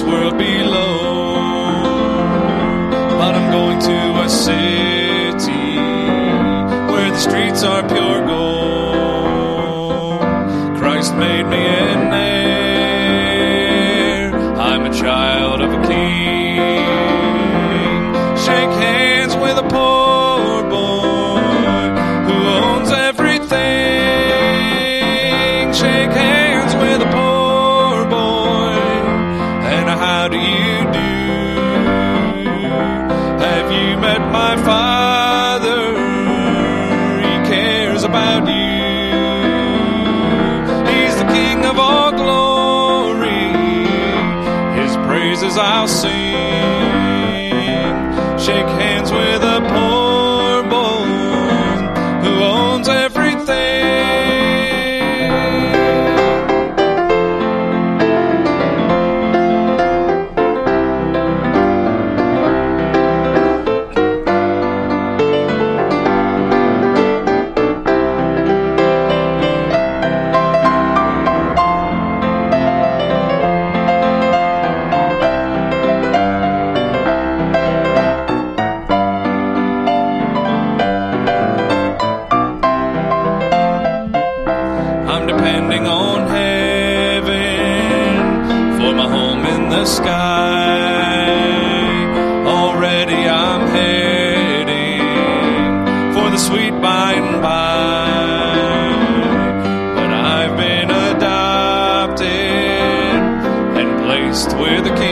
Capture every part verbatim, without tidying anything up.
this world below. But I'm going to a city where the streets are pure gold. Christ made me in there. I'm a child of a king. Shake hands with a poor boy who owns everything. Shake hands with a poor boy, and how do you do? Have you met my Father? He cares about you. He's the King of all glory. His praises I'll sing. Shake hands with a poor boy who owns everything. Sky. Already I'm heading for the sweet by and by. But I've been adopted and placed with the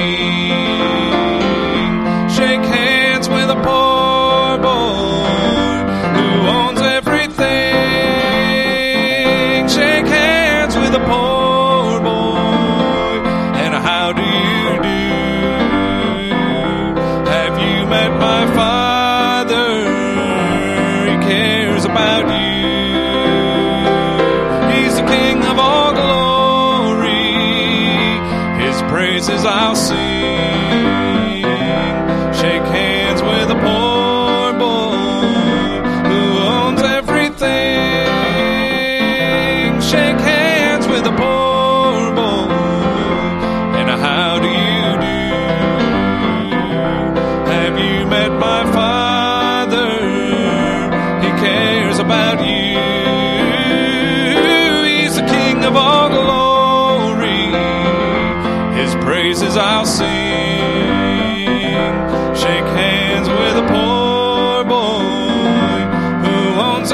King. Shake hands with a poor boy who owns everything. Shake hands with a poor boy, and how do you my Father? He cares about you. He's the King of all glory. His praises I'll sing. Shake hands with a poor boy who owns everything. Shake hands with a poor boy, and how do you do? Have you met my Father? He cares about you. He's the King of all glory. His praises I'll sing. Shake hands with a poor boy who owns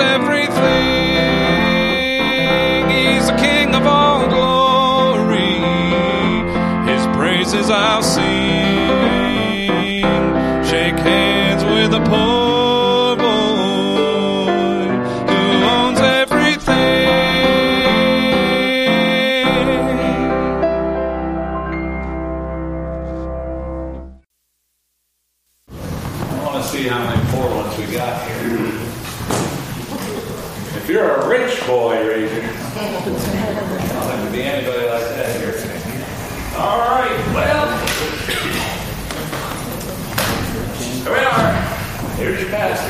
everything. He's the King of all glory. His praises I'll sing. Shake hands with a poor boy who owns everything. I want to see how many poor ones we got here. If you're a rich boy, raise your hand. I don't think there'd be anybody like that here. All right, well. Here we are. Here's your pastor.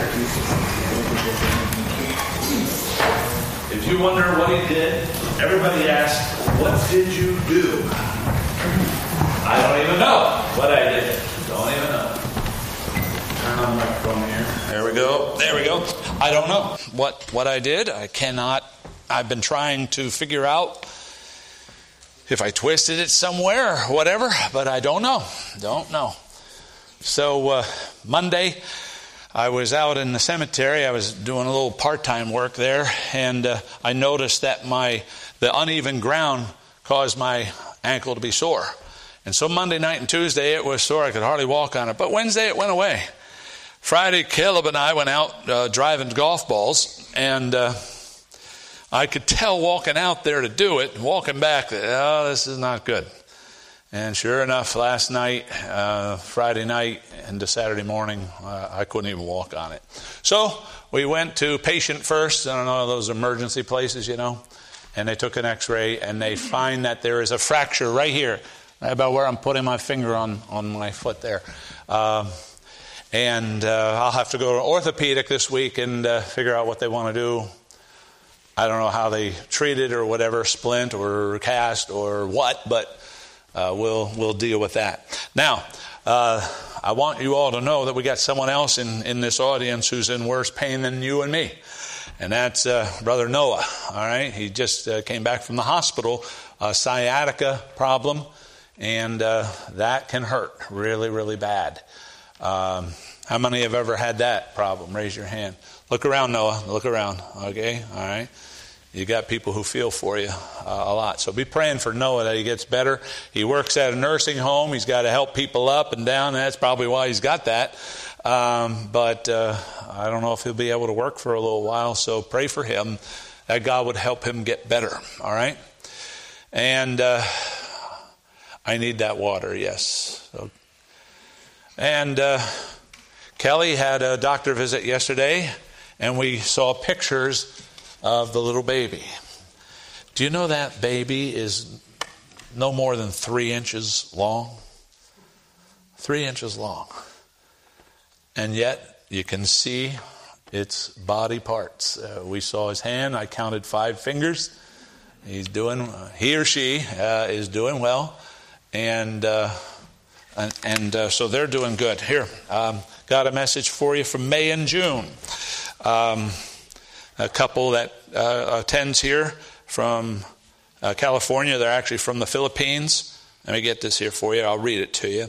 If you wonder what he did, everybody asks, what did you do? I don't even know what I did. Don't even know. Turn on the microphone here. There we go. There we go. I don't know what, what I did. I cannot. I've been trying to figure out if I twisted it somewhere or whatever, but I don't know. Don't know. So uh, Monday, I was out in the cemetery. I was doing a little part-time work there, and uh, I noticed that my the uneven ground caused my ankle to be sore. And so Monday night and Tuesday, it was sore. I could hardly walk on it. But Wednesday, it went away. Friday, Caleb and I went out uh, driving golf balls, and uh, I could tell walking out there to do it, walking back, that, oh, this is not good. And sure enough, last night, uh, Friday night into Saturday morning, uh, I couldn't even walk on it. So we went to Patient First. I don't know, those emergency places, you know. And they took an x-ray, and they find that there is a fracture right here, right about where I'm putting my finger on, on my foot there. Um, and uh, I'll have to go to orthopedic this week and uh, figure out what they want to do. I don't know how they treat it or whatever, splint or cast or what, but uh, we'll we'll deal with that. Now, uh, I want you all to know that we got someone else in, in this audience who's in worse pain than you and me. And that's uh, Brother Noah, all right? He just uh, came back from the hospital, a sciatica problem, and uh, that can hurt really, really bad. Um, how many have ever had that problem? Raise your hand. Look around, Noah. Look around, okay? All right? You got people who feel for you uh, a lot. So be praying for Noah that he gets better. He works at a nursing home. He's got to help people up and down. That's probably why he's got that. Um, but uh, I don't know if he'll be able to work for a little while. So pray for him that God would help him get better. All right? And uh, I need that water, yes. So, and uh, Kelly had a doctor visit yesterday, and we saw pictures of the little baby. Do you know that baby is no more than three inches long? Three inches long. And yet you can see its body parts. Uh, we saw his hand. I counted five fingers. He's doing, uh, he or she uh, is doing well. And uh, and, and uh, so they're doing good. Here, um, got a message for you from May and June. Um, a couple that uh, attends here from uh, California. They're actually from the Philippines. Let me get this here for you. I'll read it to you.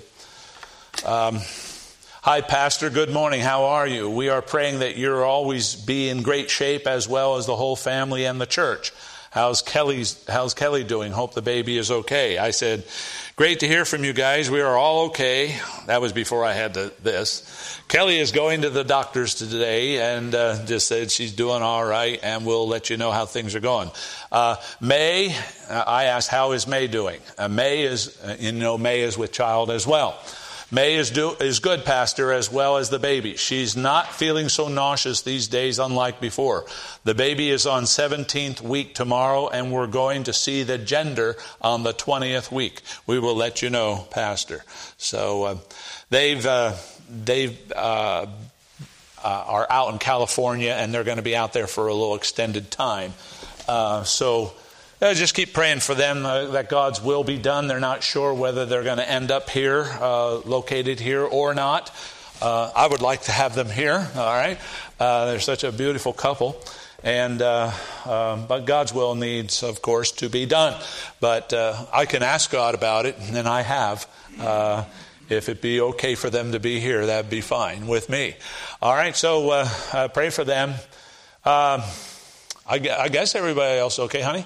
Um, Hi, Pastor. Good morning. How are you? We are praying that you'll always be in great shape, as well as the whole family and the church. How's Kelly's, how's Kelly doing? Hope the baby is okay. I said, great to hear from you guys. We are all okay. That was before I had the, this. Kelly is going to the doctors today and uh, just said she's doing all right, and we'll let you know how things are going. Uh, May, uh, I asked, how is May doing? Uh, May is, uh, you know, May is with child as well. May is do is good, Pastor, as well as the baby. She's not feeling so nauseous these days, unlike before. The baby is on seventeenth week tomorrow, and we're going to see the gender on the twentieth week. We will let you know, Pastor. So uh, they've uh, they've uh, uh, are out in California, and they're going to be out there for a little extended time. Uh, so. Uh, just keep praying for them uh, that God's will be done. They're not sure whether they're going to end up here, uh, located here or not. Uh, I would like to have them here, all right? Uh, they're such a beautiful couple. And uh, um, but God's will needs, of course, to be done. But uh, I can ask God about it, and I have. Uh, if it be okay for them to be here, that'd be fine with me. All right, so uh, uh, pray for them. Um, I, I guess everybody else okay, honey?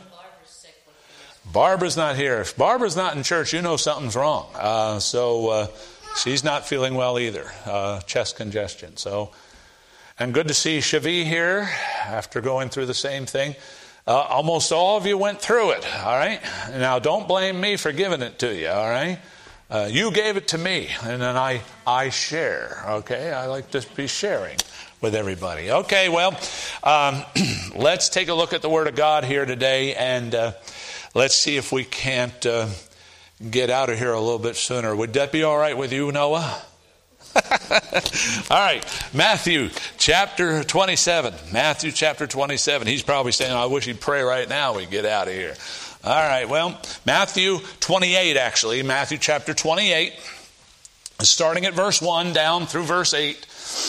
Barbara's not here. If Barbara's not in church, you know something's wrong. Uh, so uh, she's not feeling well either. Uh, chest congestion. So, and good to see Shavi here after going through the same thing. Uh, almost all of you went through it. All right. Now, don't blame me for giving it to you. All right. Uh, you gave it to me, and then I I share. Okay. I like to be sharing with everybody. Okay. Well, um, let's take a look at the Word of God here today, and. Uh, Let's see if we can't uh, get out of here a little bit sooner. Would that be all right with you, Noah? All right. Matthew chapter twenty-seven. Matthew chapter twenty-seven. He's probably saying, I wish he'd pray right now we get out of here. All right. Well, Matthew twenty-eight, actually. Matthew chapter twenty-eight. Starting at verse one down through verse eight.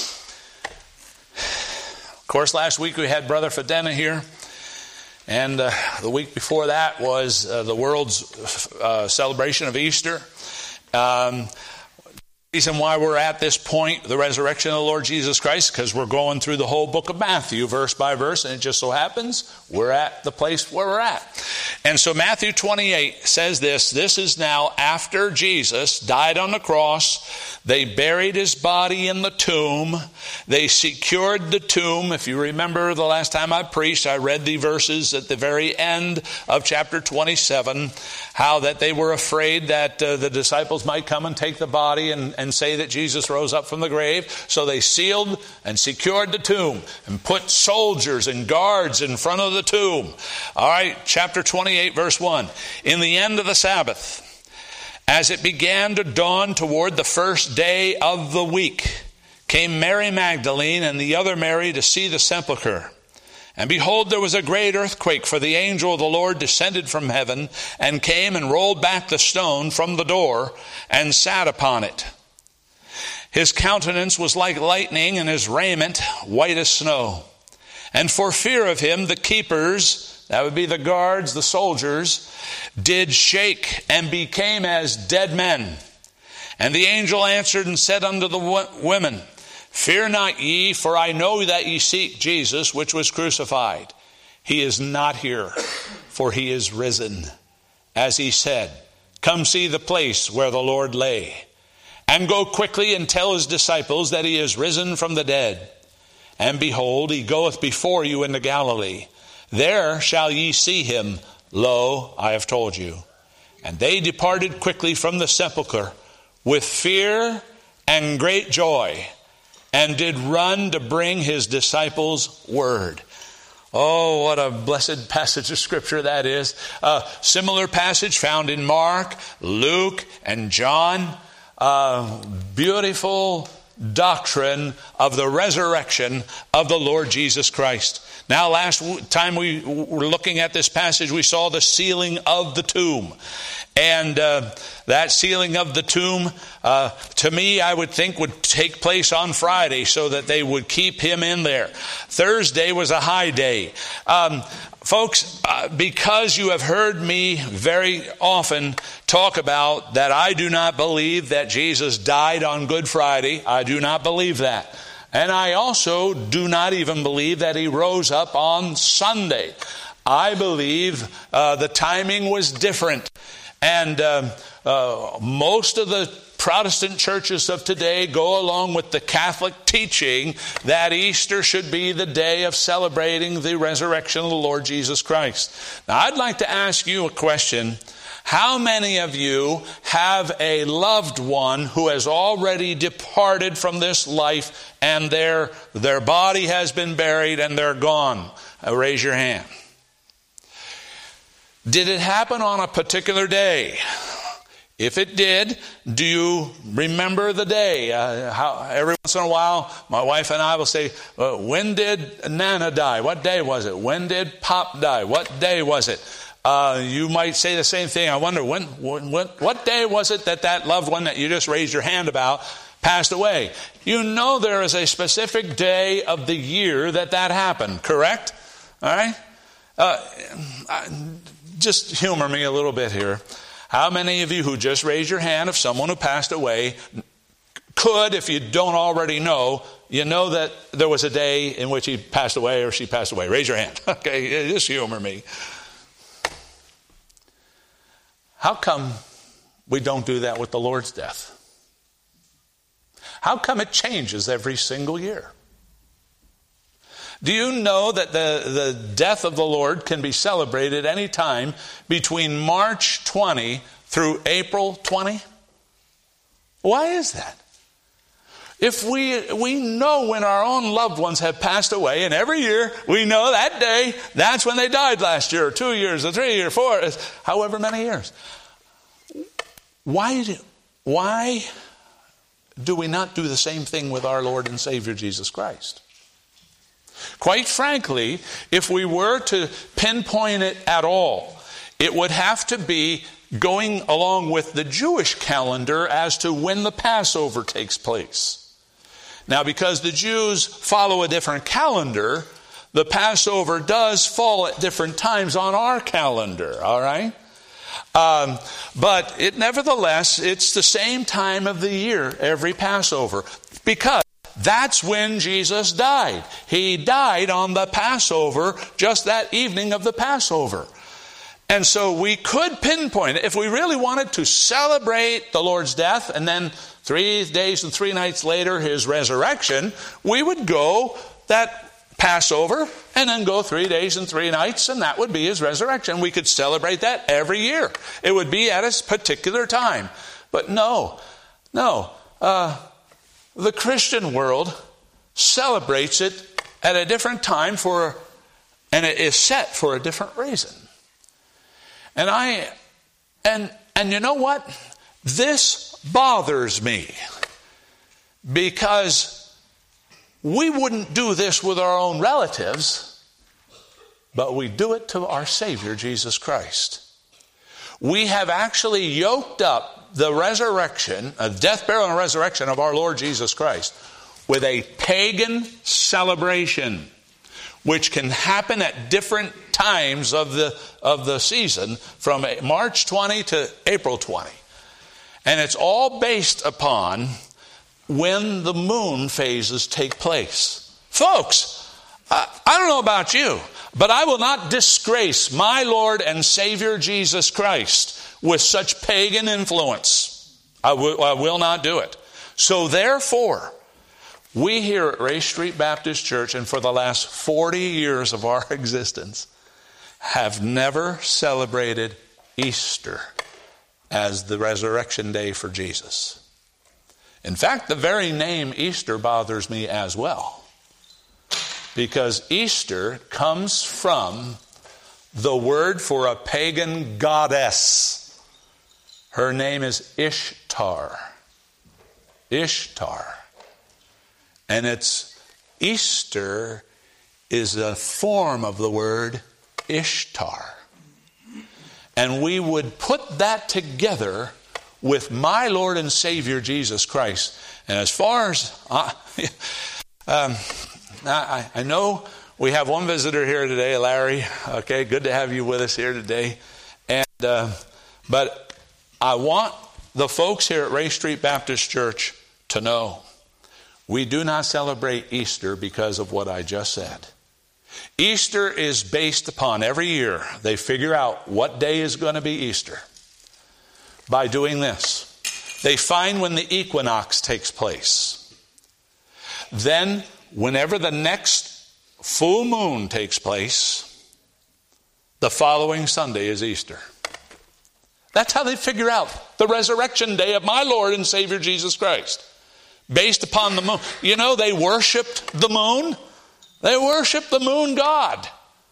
Of course, last week we had Brother Fedena here. And uh, the week before that was uh, the world's uh, celebration of Easter. Um, the reason why we're at this point, the resurrection of the Lord Jesus Christ, because we're going through the whole book of Matthew, verse by verse, and it just so happens we're at the place where we're at. And so Matthew twenty-eight says this, this is now after Jesus died on the cross. They buried his body in the tomb. They secured the tomb. If you remember the last time I preached, I read the verses at the very end of chapter twenty-seven, how that they were afraid that uh, the disciples might come and take the body and, and say that Jesus rose up from the grave. So they sealed and secured the tomb and put soldiers and guards in front of the tomb. All right, chapter twenty-eight, verse one. In the end of the Sabbath, as it began to dawn toward the first day of the week, came Mary Magdalene and the other Mary to see the sepulchre. And behold, there was a great earthquake, for the angel of the Lord descended from heaven and came and rolled back the stone from the door and sat upon it. His countenance was like lightning, and his raiment white as snow. And for fear of him, the keepers, that would be the guards, the soldiers, did shake and became as dead men. And the angel answered and said unto the women, Fear not ye, for I know that ye seek Jesus, which was crucified. He is not here, for he is risen. As he said, Come see the place where the Lord lay. And go quickly and tell his disciples that he is risen from the dead. And behold, he goeth before you into Galilee. There shall ye see him. Lo, I have told you. And they departed quickly from the sepulchre with fear and great joy, and did run to bring his disciples word. Oh, what a blessed passage of Scripture that is. A similar passage found in Mark, Luke, and John. Uh, beautiful doctrine of the resurrection of the Lord Jesus Christ. Now, last time we were looking at this passage, we saw the sealing of the tomb. And uh, that sealing of the tomb, uh, to me, I would think would take place on Friday so that they would keep him in there. Thursday was a high day. Um, folks, uh, because you have heard me very often talk about that I do not believe that Jesus died on Good Friday. I do not believe that. And I also do not even believe that he rose up on Sunday. I believe uh, the timing was different. And uh, uh, most of the Protestant churches of today go along with the Catholic teaching that Easter should be the day of celebrating the resurrection of the Lord Jesus Christ. Now, I'd like to ask you a question. How many of you have a loved one who has already departed from this life and their, their body has been buried and they're gone? Uh, raise your hand. Did it happen on a particular day? If it did, do you remember the day? Uh, how, every once in a while, my wife and I will say, uh, when did Nana die? What day was it? When did Pop die? What day was it? Uh, you might say the same thing. I wonder, when, when, when, what day was it that that loved one that you just raised your hand about passed away? You know there is a specific day of the year that that happened, correct? All right? Uh, I, Just humor me a little bit here. How many of you who just raised your hand of someone who passed away could, if you don't already know, you know that there was a day in which he passed away or she passed away? Raise your hand. Okay, just humor me. How come we don't do that with the Lord's death? How come it changes every single year? Do you know that the, the death of the Lord can be celebrated any time between March twentieth through April twentieth? Why is that? If we we know when our own loved ones have passed away, and every year we know that day, that's when they died last year, or two years, or three, or four, however many years. Why do, why do we not do the same thing with our Lord and Savior Jesus Christ? Quite frankly, if we were to pinpoint it at all, it would have to be going along with the Jewish calendar as to when the Passover takes place. Now, because the Jews follow a different calendar, the Passover does fall at different times on our calendar, all right? Um, but it nevertheless, it's the same time of the year, every Passover, because that's when Jesus died. He died on the Passover, just that evening of the Passover. And so we could pinpoint it. If we really wanted to celebrate the Lord's death and then three days and three nights later his resurrection, we would go that Passover and then go three days and three nights, and that would be his resurrection. We could celebrate that every year. It would be at a particular time. But no, no. Uh, the Christian world celebrates it at a different time for, and it is set for a different reason. And I, and and you know what? This bothers me, because we wouldn't do this with our own relatives. but we do it to our Savior, Jesus Christ. We have actually yoked up the resurrection, a death, burial, and resurrection of our Lord Jesus Christ with a pagan celebration, which can happen at different times of the of the season, from March twentieth to April twentieth. And it's all based upon when the moon phases take place. Folks, I, I don't know about you, but I will not disgrace my Lord and Savior Jesus Christ with such pagan influence. I, w- I will not do it. So therefore, we here at Ray Street Baptist Church, and for the last forty years of our existence, have never celebrated Easter as the resurrection day for Jesus. In fact, the very name Easter bothers me as well, because Easter comes from the word for a pagan goddess. Her name is Ishtar. Ishtar. And it's Easter is a form of the word Ishtar. And we would put that together with my Lord and Savior Jesus Christ. And as far as I, um, I, I know we have one visitor here today, Larry. Okay, good to have you with us here today. And uh, but I want the folks here at Ray Street Baptist Church to know we do not celebrate Easter because of what I just said. Easter is based upon, every year they figure out what day is going to be Easter by doing this. They find when the equinox takes place. Then, whenever the next full moon takes place, the following Sunday is Easter. That's how they figure out the resurrection day of my Lord and Savior Jesus Christ. Based upon the moon. You know, they worshiped the moon. They worshiped the moon god,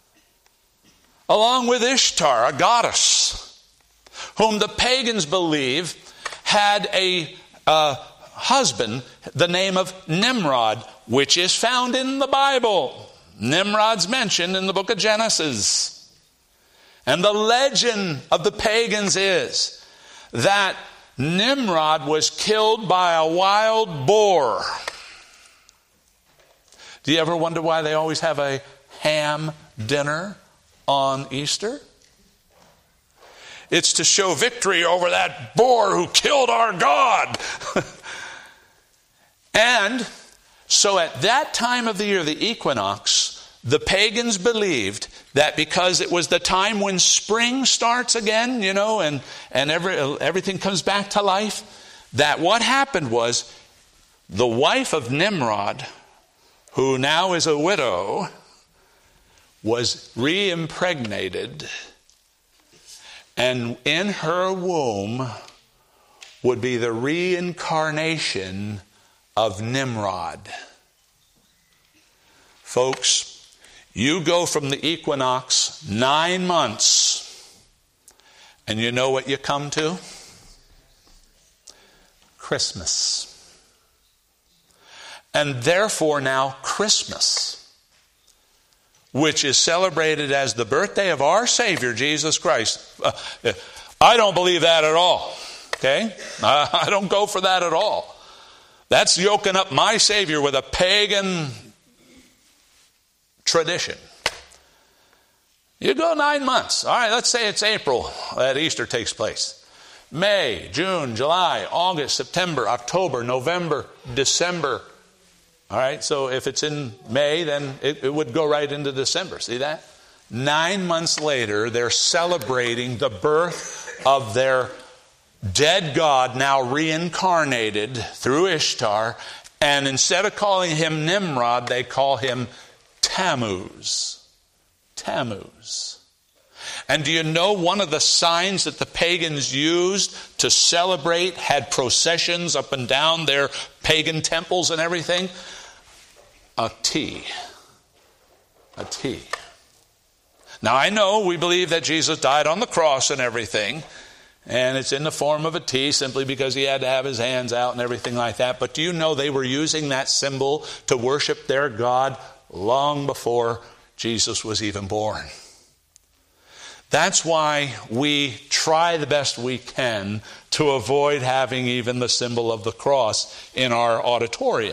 along with Ishtar, a goddess, whom the pagans believe had a uh, husband, the name of Nimrod, which is found in the Bible. Nimrod's mentioned in the book of Genesis. And the legend of the pagans is that Nimrod was killed by a wild boar. Do you ever wonder why they always have a ham dinner on Easter? It's to show victory over that boar who killed our God. And so at that time of the year, the equinox, the pagans believed that because it was the time when spring starts again, you know, and, and every, everything comes back to life, that what happened was the wife of Nimrod, who now is a widow, was re-impregnated, and in her womb would be the reincarnation of Nimrod. Folks, you go from the equinox nine months, and you know what you come to? Christmas. And therefore now Christmas, which is celebrated as the birthday of our Savior, Jesus Christ. Uh, I don't believe that at all. Okay? I, I don't go for that at all. That's yoking up my Savior with a pagan tradition. You go nine months. All right, let's say it's April that Easter takes place. May, June, July, August, September, October, November, December. All right, so if it's in May, then it, it would go right into December. See that? Nine months later, they're celebrating the birth of their dead God, now reincarnated through Ishtar. And instead of calling him Nimrod, they call him Tammuz. Tammuz. And do you know one of the signs that the pagans used to celebrate, had processions up and down their pagan temples and everything? A T. A T. Now I know we believe that Jesus died on the cross and everything, and it's in the form of a T simply because he had to have his hands out and everything like that. But do you know they were using that symbol to worship their God long before Jesus was even born. That's why we try the best we can to avoid having even the symbol of the cross in our auditorium.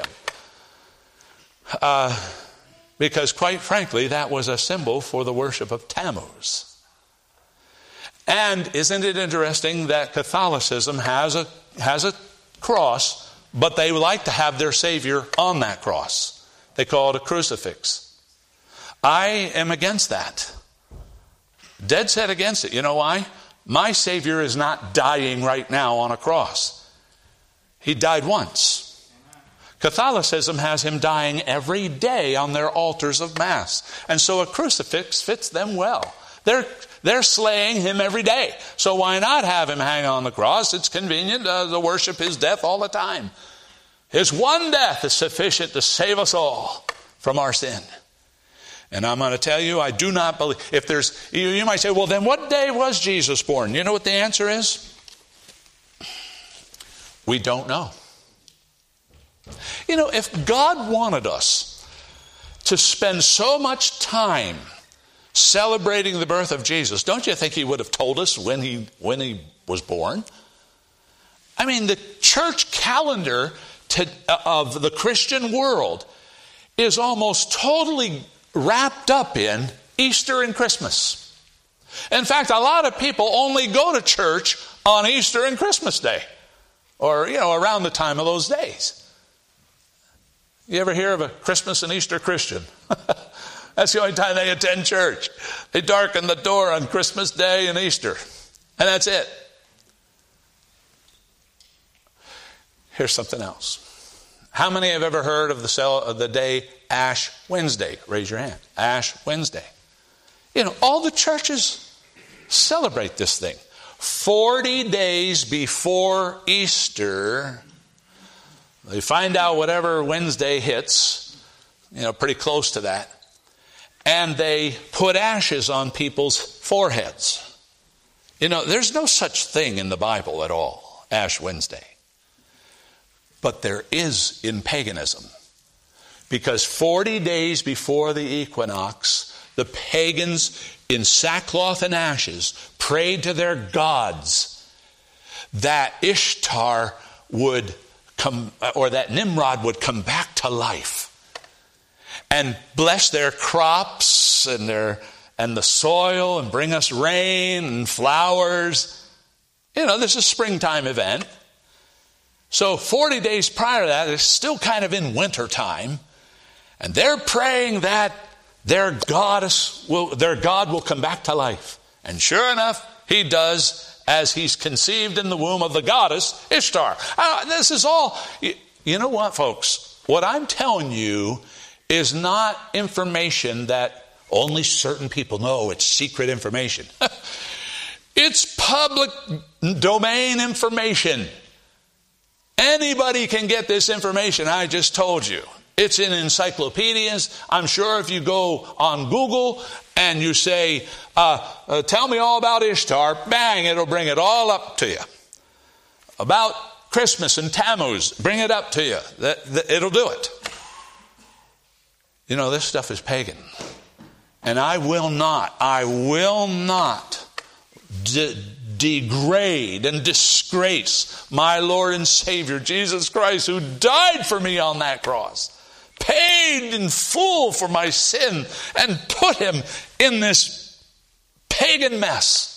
Uh, because quite frankly, that was a symbol for the worship of Tammuz. And isn't it interesting that Catholicism has a, has a cross, but they like to have their Savior on that cross. They call it a crucifix. I am against that. Dead set against it. You know why? My Savior is not dying right now on a cross. He died once. Catholicism has him dying every day on their altars of Mass. And so a crucifix fits them well. They're, they're slaying him every day. So why not have him hang on the cross? It's convenient uh, to worship his death all the time. His one death is sufficient to save us all from our sin. And I'm going to tell you, I do not believe, if there's, you, you might say, well, then what day was Jesus born? You know what the answer is? We don't know. You know, if God wanted us to spend so much time celebrating the birth of Jesus, don't you think he would have told us when he, when he was born? I mean, the church calendar to, of the Christian world is almost totally wrapped up in Easter and Christmas. In fact, a lot of people only go to church on Easter and Christmas Day, or, you know, around the time of those days. You ever hear of a Christmas and Easter Christian? That's the only time they attend church. They darken the door on Christmas Day and Easter, and that's it. Here's something else. How many have ever heard of the, cell, of the day Ash Wednesday? Raise your hand. Ash Wednesday. You know, all the churches celebrate this thing. Forty days before Easter, they find out whatever Wednesday hits, you know, pretty close to that, and they put ashes on people's foreheads. You know, there's no such thing in the Bible at all, Ash Wednesday. But there is in paganism. Because forty days before the equinox, the pagans in sackcloth and ashes prayed to their gods that Ishtar would come, or that Nimrod would come back to life and bless their crops and their and the soil and bring us rain and flowers. You know, this is a springtime event. So forty days prior to that, it's still kind of in winter time. And they're praying that their goddess will, their God will come back to life. And sure enough, he does, as he's conceived in the womb of the goddess Ishtar. Uh, this is all, you, you know what, folks? What I'm telling you is not information that only certain people know. It's secret information. It's public domain information. Anybody can get this information I just told you. It's in encyclopedias. I'm sure if you go on Google and you say, uh, uh, tell me all about Ishtar, bang, it'll bring it all up to you. About Christmas and Tammuz, bring it up to you. That, that, it'll do it. You know, this stuff is pagan. And I will not, I will not de- degrade and disgrace my Lord and Savior, Jesus Christ, who died for me on that cross, paid in full for my sin, and put him in this pagan mess.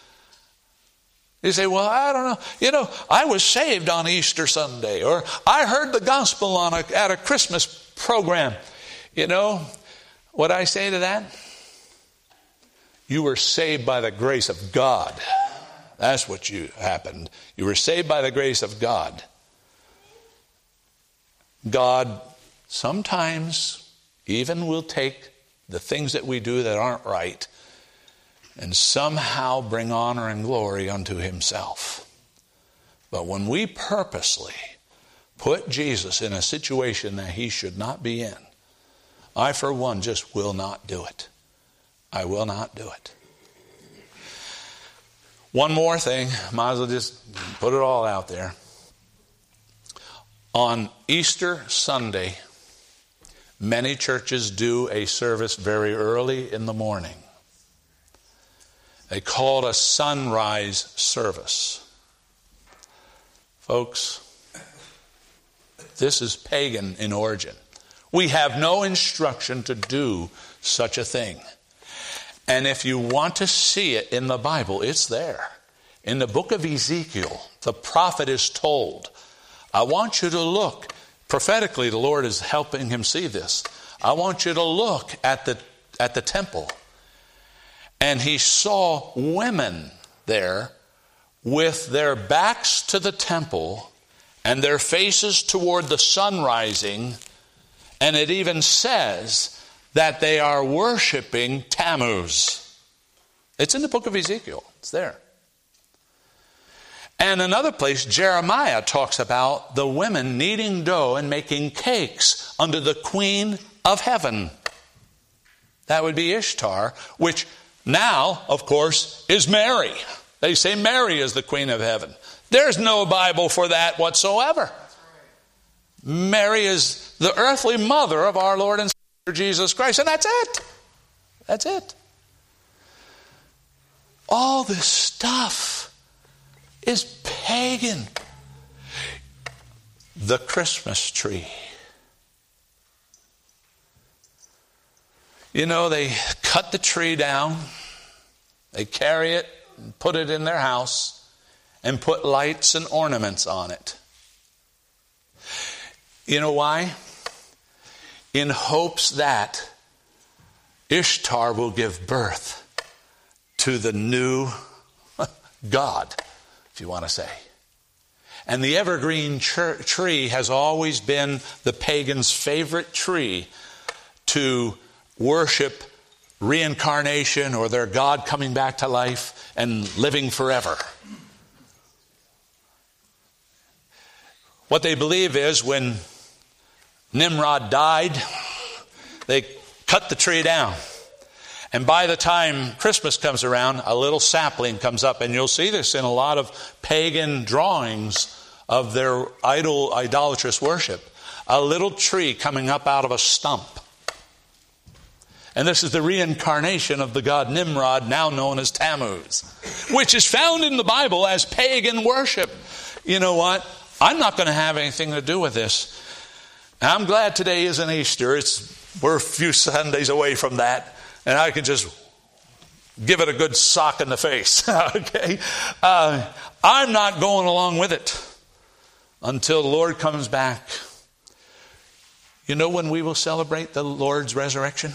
You say, well, I don't know. You know, I was saved on Easter Sunday, or I heard the gospel on a, at a Christmas program. You know what I say to that? You were saved by the grace of God. That's what you happened. You were saved by the grace of God. God sometimes even will take the things that we do that aren't right and somehow bring honor and glory unto himself. But when we purposely put Jesus in a situation that he should not be in, I, for one, just will not do it. I will not do it. One more thing, might as well just put it all out there. On Easter Sunday, Many churches do a service very early in the morning. They call it a sunrise service. Folks, this is pagan in origin. We have no instruction to do such a thing. And if you want to see it in the Bible, it's there. In the book of Ezekiel, the prophet is told, I want you to look. Prophetically, the Lord is helping him see this. I want you to look at the at the temple. And he saw women there with their backs to the temple and their faces toward the sun rising. And it even says that they are worshiping Tammuz. It's in the book of Ezekiel. It's there. And another place, Jeremiah talks about the women kneading dough and making cakes under the queen of heaven. That would be Ishtar, which now, of course, is Mary. They say Mary is the queen of heaven. There's no Bible for that whatsoever. Mary is the earthly mother of our Lord and Savior Jesus Christ, and that's it. That's it. All this stuff is pagan. The Christmas tree. You know, they cut the tree down, they carry it and put it in their house and put lights and ornaments on it. You know why? In hopes that Ishtar will give birth to the new God, if you want to say. And the evergreen tr- tree has always been the pagan's favorite tree to worship reincarnation or their God coming back to life and living forever. What they believe is when Nimrod died, they cut the tree down. And by the time Christmas comes around, a little sapling comes up. And you'll see this in a lot of pagan drawings of their idol, idolatrous worship. A little tree coming up out of a stump. And this is the reincarnation of the god Nimrod, now known as Tammuz, which is found in the Bible as pagan worship. You know what? I'm not going to have anything to do with this. I'm glad today isn't Easter. It's, we're a few Sundays away from that. And I can just give it a good sock in the face. Okay? Uh, I'm not going along with it until the Lord comes back. You know when we will celebrate the Lord's resurrection?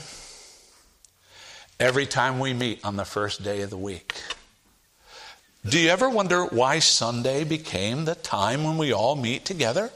Every time we meet on the first day of the week. Do you ever wonder why Sunday became the time when we all meet together?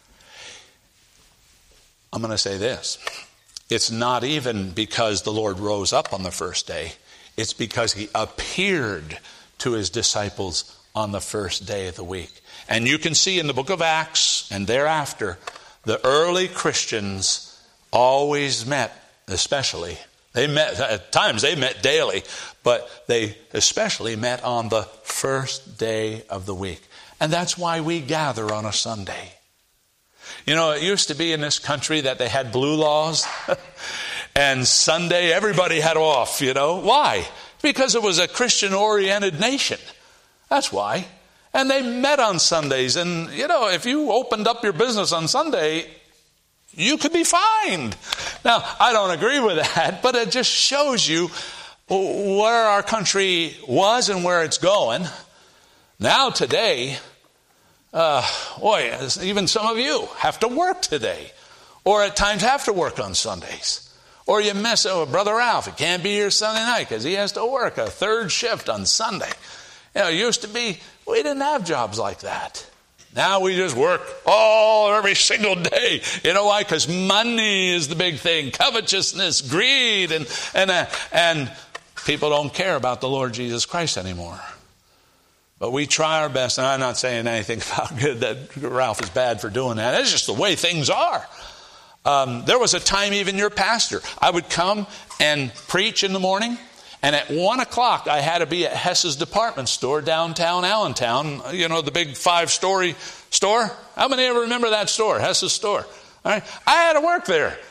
I'm going to say this. It's not even because the Lord rose up on the first day. It's because he appeared to his disciples on the first day of the week. And you can see in the book of Acts and thereafter, the early Christians always met, especially. They met, at times they met daily, but they especially met on the first day of the week. And that's why we gather on a Sunday. You know, it used to be in this country that they had blue laws. And Sunday, everybody had off, you know. Why? Because it was a Christian-oriented nation. That's why. And they met on Sundays. And, you know, if you opened up your business on Sunday, you could be fined. Now, I don't agree with that, but it just shows you where our country was and where it's going. Now, today, uh, boy, even some of you have to work today, or at times have to work on Sundays. Or you miss, oh, Brother Ralph, he can't be here Sunday night because he has to work a third shift on Sunday. You know, it used to be, we didn't have jobs like that. Now we just work all, every single day. You know why? Because money is the big thing. Covetousness, greed, and and uh, and people don't care about the Lord Jesus Christ anymore. But we try our best, and I'm not saying anything about good that Ralph is bad for doing that. It's just the way things are. Um, there was a time even your pastor, I would come and preach in the morning, and at one o'clock I had to be at Hess's department store downtown Allentown, you know, the big five-story store. How many ever remember that store, Hess's store? All right. I had to work there.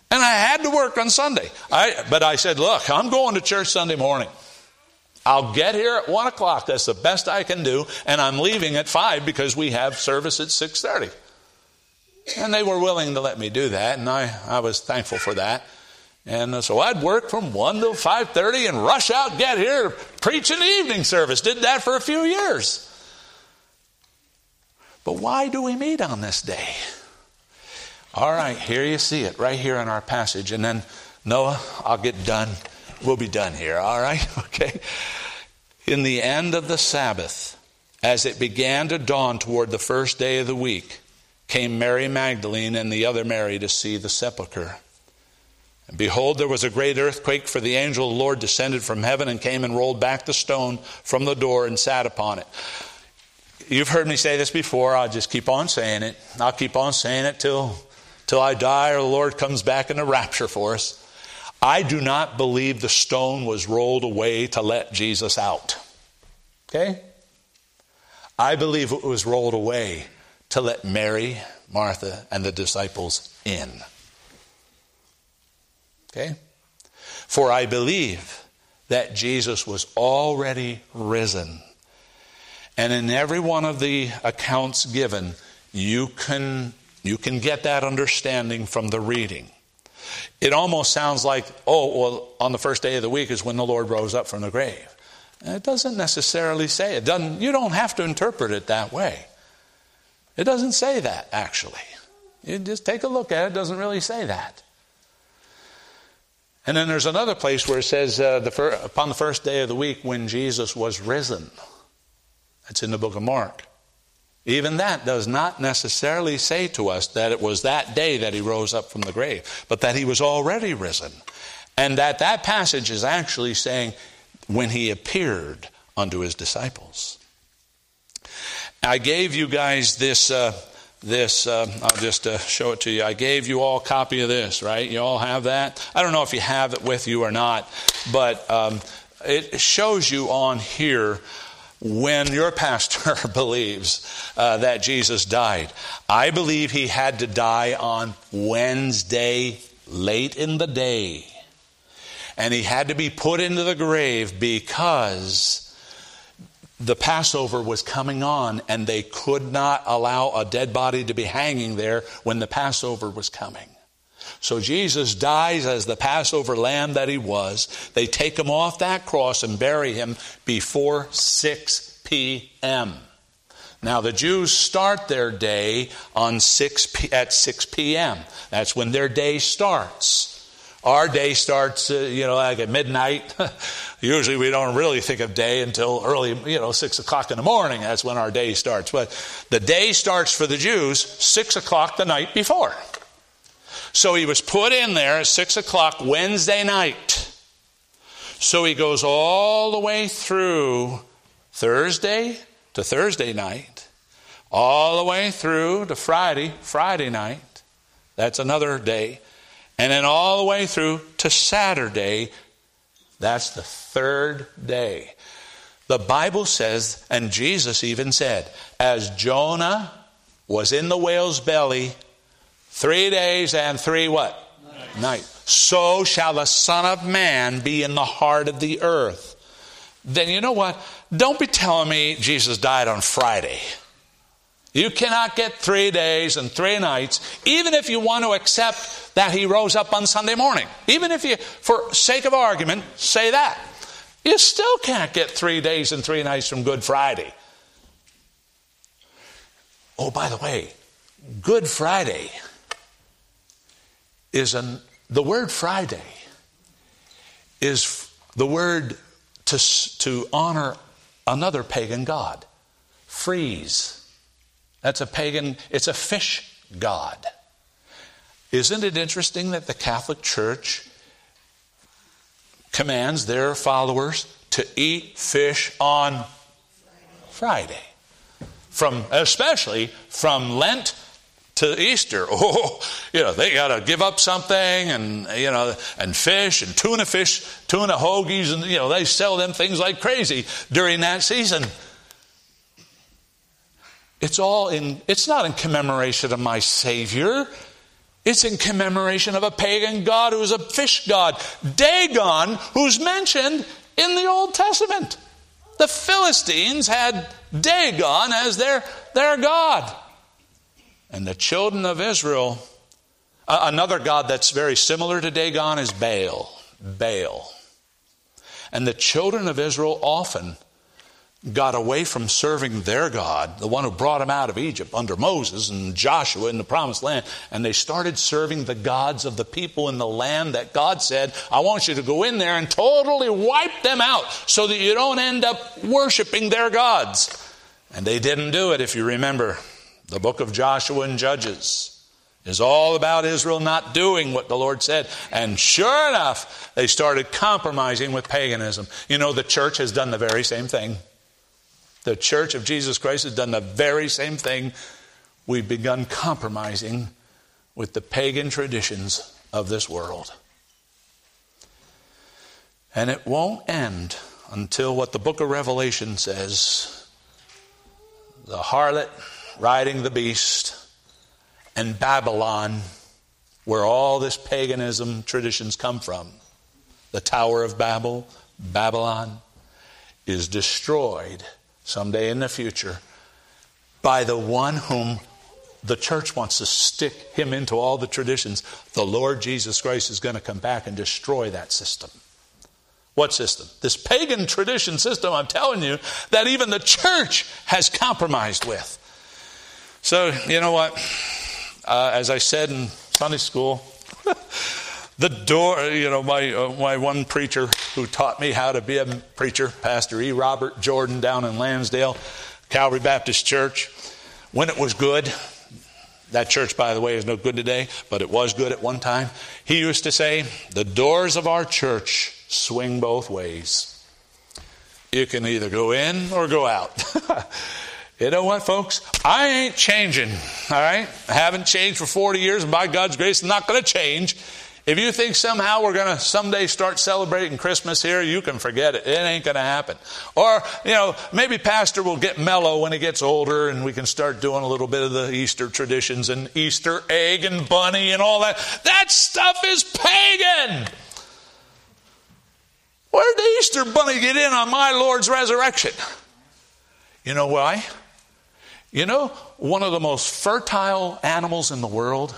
And I had to work on Sunday. I, but I said, look, I'm going to church Sunday morning. I'll get here at one o'clock. That's the best I can do. And I'm leaving at five because we have service at six thirty. And they were willing to let me do that. And I, I was thankful for that. And so I'd work from one to five thirty and rush out, get here, preach in the evening service. Did that for a few years. But why do we meet on this day? All right, here you see it, right here in our passage. And then, Noah, I'll get done. We'll be done here, all right? Okay. In the end of the Sabbath, as it began to dawn toward the first day of the week, came Mary Magdalene and the other Mary to see the sepulchre. And behold, there was a great earthquake, for the angel of the Lord descended from heaven and came and rolled back the stone from the door and sat upon it. You've heard me say this before. I'll just keep on saying it. I'll keep on saying it till, till I die or the Lord comes back in a rapture for us. I do not believe the stone was rolled away to let Jesus out. Okay? I believe it was rolled away to let Mary, Martha, and the disciples in. Okay? For I believe that Jesus was already risen. And in every one of the accounts given, you can, you can get that understanding from the reading. It almost sounds like, oh, well, on the first day of the week is when the Lord rose up from the grave. And it doesn't necessarily say it. Doesn't, you don't have to interpret it that way. It doesn't say that, actually. You just take a look at it. It doesn't really say that. And then there's another place where it says, uh, the fir- upon the first day of the week when Jesus was risen. That's in the book of Mark. Even that does not necessarily say to us that it was that day that he rose up from the grave, but that he was already risen. And that that passage is actually saying when he appeared unto his disciples. I gave you guys this, uh, this uh, I'll just uh, show it to you. I gave you all a copy of this, right? You all have that? I don't know if you have it with you or not, but um, it shows you on here when your pastor believes uh, that Jesus died. I believe he had to die on Wednesday, late in the day. And he had to be put into the grave because the Passover was coming on and they could not allow a dead body to be hanging there when the Passover was coming. So Jesus dies as the Passover lamb that he was. They take him off that cross and bury him before six p.m. Now the Jews start their day on six p- at six p.m. That's when their day starts. Our day starts, uh, you know, like at midnight. Usually we don't really think of day until early, you know, six o'clock in the morning. That's when our day starts. But the day starts for the Jews six o'clock the night before. So he was put in there at six o'clock Wednesday night. So he goes all the way through Thursday to Thursday night, all the way through to Friday, Friday night. That's another day. And then all the way through to Saturday. That's the third day. The Bible says, and Jesus even said, as Jonah was in the whale's belly three days and three what? Night. Night. So shall the Son of Man be in the heart of the earth. Then you know what? Don't be telling me Jesus died on Friday. You cannot get three days and three nights, even if you want to accept that he rose up on Sunday morning. Even if you, for sake of argument, say that. You still can't get three days and three nights from Good Friday. Oh, by the way, Good Friday is an, the word Friday is the word to, to honor another pagan god, Freeze. That's a pagan, it's a fish god. Isn't it interesting that the Catholic Church commands their followers to eat fish on Friday? From, especially from Lent to Easter. Oh, you know, they got to give up something, and, you know, and fish and tuna fish, tuna hoagies, and, you know, they sell them things like crazy during that season. It's all in, it's not in commemoration of my Savior. It's in commemoration of a pagan god who's a fish god, Dagon, who's mentioned in the Old Testament. The Philistines had Dagon as their, their god. And the children of Israel, uh, another god that's very similar to Dagon is Baal. Baal. And the children of Israel often got away from serving their God, the one who brought them out of Egypt under Moses and Joshua in the promised land, and they started serving the gods of the people in the land that God said, I want you to go in there and totally wipe them out so that you don't end up worshiping their gods. And they didn't do it, if you remember. The book of Joshua and Judges is all about Israel not doing what the Lord said. And sure enough, they started compromising with paganism. You know, the church has done the very same thing. The Church of Jesus Christ has done the very same thing. We've begun compromising with the pagan traditions of this world. And it won't end until what the book of Revelation says, the harlot riding the beast, and Babylon, where all this paganism traditions come from, the Tower of Babel, Babylon, is destroyed someday in the future by the one whom the church wants to stick him into all the traditions. The Lord Jesus Christ is going to come back and destroy that system. What system? This pagan tradition system, I'm telling you, that even the church has compromised with. So, you know what? Uh, as I said in Sunday school, the door, you know, my uh, my one preacher who taught me how to be a preacher, Pastor E. Robert Jordan down in Lansdale, Calvary Baptist Church, when it was good, that church, by the way, is no good today, but it was good at one time. He used to say, the doors of our church swing both ways. You can either go in or go out. You know what, folks? I ain't changing, all right? I haven't changed for forty years, and by God's grace, I'm not going to change. If you think somehow we're going to someday start celebrating Christmas here, you can forget it. It ain't going to happen. Or, you know, maybe Pastor will get mellow when he gets older and we can start doing a little bit of the Easter traditions and Easter egg and bunny and all that. That stuff is pagan. Where did the Easter bunny get in on my Lord's resurrection? You know why? You know, one of the most fertile animals in the world.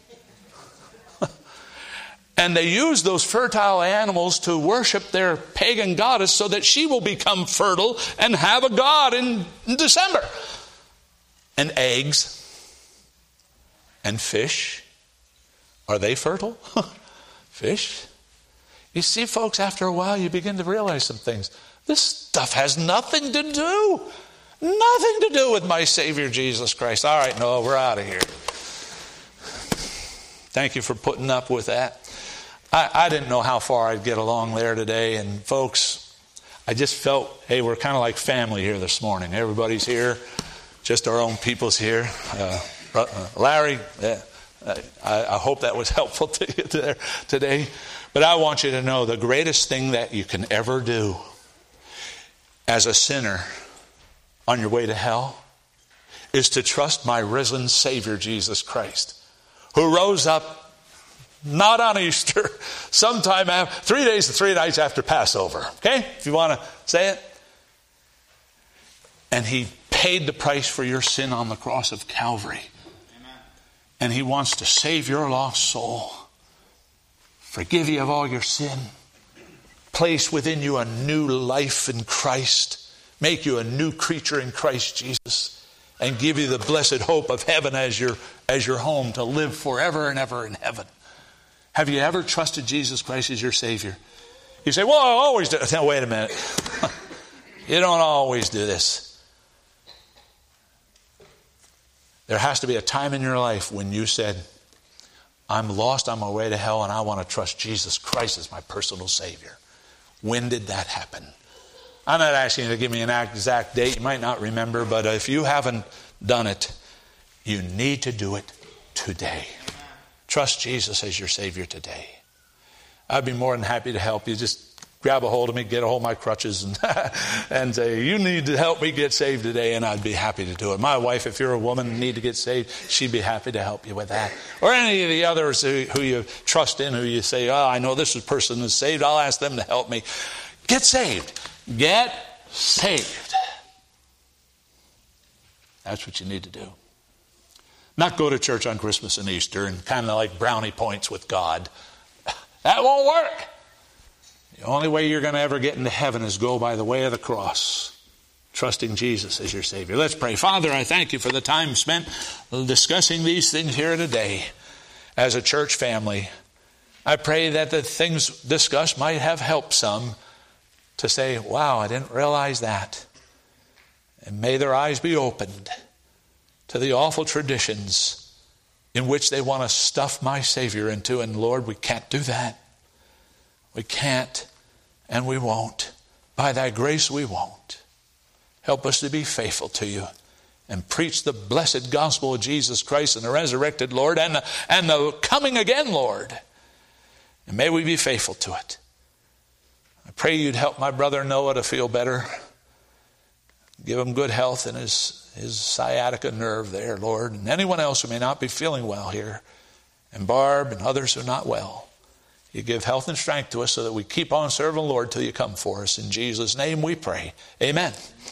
And they use those fertile animals to worship their pagan goddess so that she will become fertile and have a god in, in December. And eggs and fish. Are they fertile? Fish? You see, folks, after a while you begin to realize some things. This stuff has nothing to do. Nothing to do with my Savior Jesus Christ. All right, Noah, we're out of here. Thank you for putting up with that. I, I didn't know how far I'd get along there today. And folks, I just felt, hey, we're kind of like family here this morning. Everybody's here. Just our own people's here. Uh, uh, Larry, uh, I, I hope that was helpful to you there today. But I want you to know the greatest thing that you can ever do as a sinner on your way to hell is to trust my risen Savior Jesus Christ, who rose up not on Easter, sometime after, three days and three nights after Passover. Okay? If you want to say it. And he paid the price for your sin on the cross of Calvary. Amen. And he wants to save your lost soul, forgive you of all your sin, place within you a new life in Christ, make you a new creature in Christ Jesus, and give you the blessed hope of heaven as your, as your home to live forever and ever in heaven. Have you ever trusted Jesus Christ as your Savior? You say, well, I always do. Now, wait a minute. You don't always do this. There has to be a time in your life when you said, I'm lost on my way to hell and I want to trust Jesus Christ as my personal Savior. When did that happen? I'm not asking you to give me an exact date. You might not remember, but if you haven't done it, you need to do it today. Trust Jesus as your Savior today. I'd be more than happy to help you. Just grab a hold of me, get a hold of my crutches, and, and say, you need to help me get saved today, and I'd be happy to do it. My wife, if you're a woman and need to get saved, she'd be happy to help you with that. Or any of the others who, who you trust in, who you say, oh, I know this person is saved, I'll ask them to help me. Get saved. Get saved. That's what you need to do. Not go to church on Christmas and Easter and kind of like brownie points with God. That won't work. The only way you're going to ever get into heaven is go by the way of the cross, trusting Jesus as your Savior. Let's pray. Father, I thank you for the time spent discussing these things here today as a church family. I pray that the things discussed might have helped some to say, wow, I didn't realize that. And may their eyes be opened to the awful traditions in which they want to stuff my Savior into. And Lord, we can't do that. We can't, and we won't. By thy grace, we won't. Help us to be faithful to you and preach the blessed gospel of Jesus Christ and the resurrected Lord and the, and the coming again Lord. And may we be faithful to it. I pray you'd help my brother Noah to feel better. Give him good health in his, his sciatica nerve there, Lord. And anyone else who may not be feeling well here. And Barb and others who are not well. You give health and strength to us so that we keep on serving the Lord till you come for us. In Jesus' name we pray. Amen.